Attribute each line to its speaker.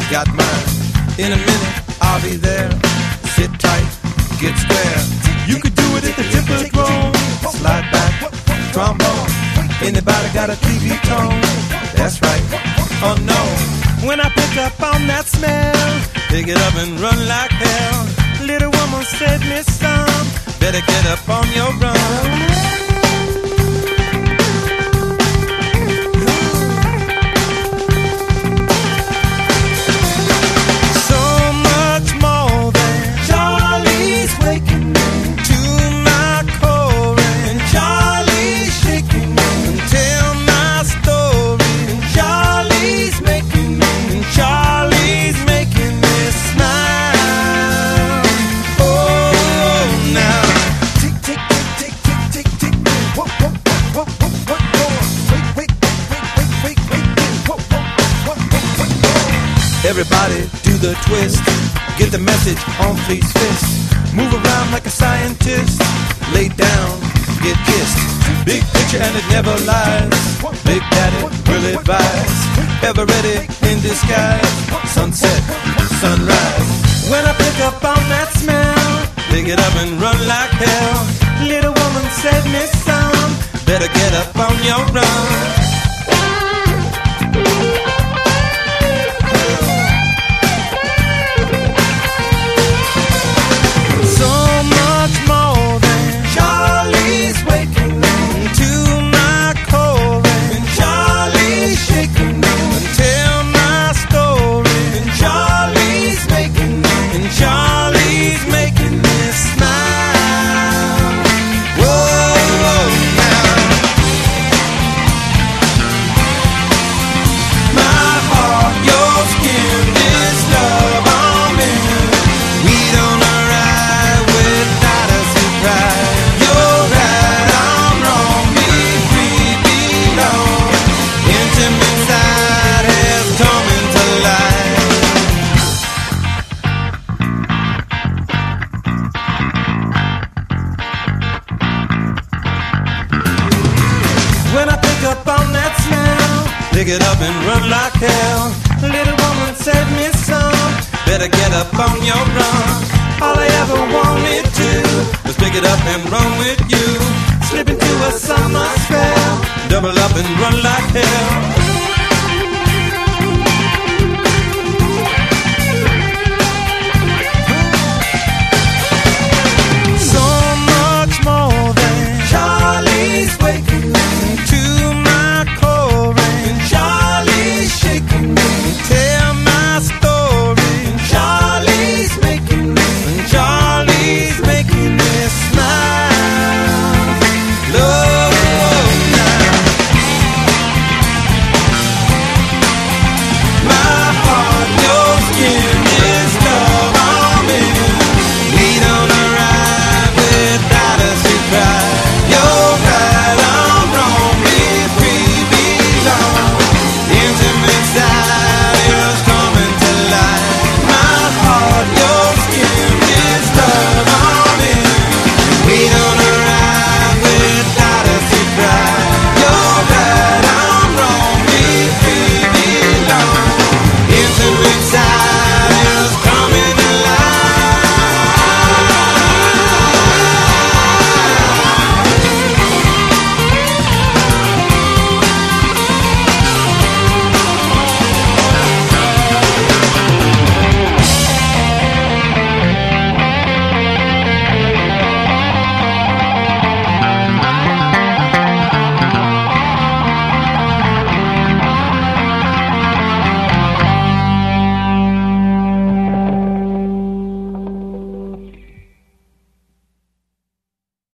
Speaker 1: got mine. In a minute, I'll be there. Sit tight, get square. You could do it at the Tempodrome. Slide back, trombone. Anybody got a TV tone? That's right. Oh no. When I pick up on that smell, pick it up and run like hell. Little woman said, Miss Some, better get up on your run. Everybody do the twist. Get the message on Fleet's fist. Move around like a scientist. Lay down, get kissed. Big picture and it never lies. Big Daddy will advise. Ever ready in disguise. Sunset, sunrise. When I pick up on that smell, pick it up and run like hell. Little woman said, Miss Some, better get up on your run. When I pick up on that smell, pick it up and run like hell. Little woman said, Miss Some, better get up on your run. All I ever wanted to was pick it up and run with you. Slip into a summer spell, double up and run like hell.